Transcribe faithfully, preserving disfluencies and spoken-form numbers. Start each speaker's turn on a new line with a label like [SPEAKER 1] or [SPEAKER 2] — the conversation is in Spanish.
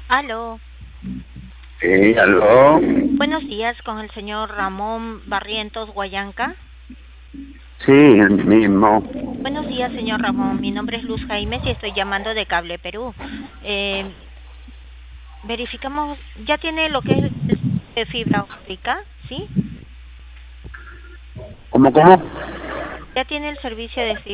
[SPEAKER 1] Aló.
[SPEAKER 2] Sí, aló.
[SPEAKER 1] Buenos días, con el señor Ramón Barrientos Guayanca.
[SPEAKER 2] Sí, el mismo.
[SPEAKER 1] Buenos días, señor Ramón. Mi nombre es Luz Jaimes y estoy llamando de Cable Perú. Eh, verificamos, ya tiene lo que es el de fibra óptica, ¿sí?
[SPEAKER 2] ¿Cómo, cómo?
[SPEAKER 1] Ya tiene el servicio de fibra.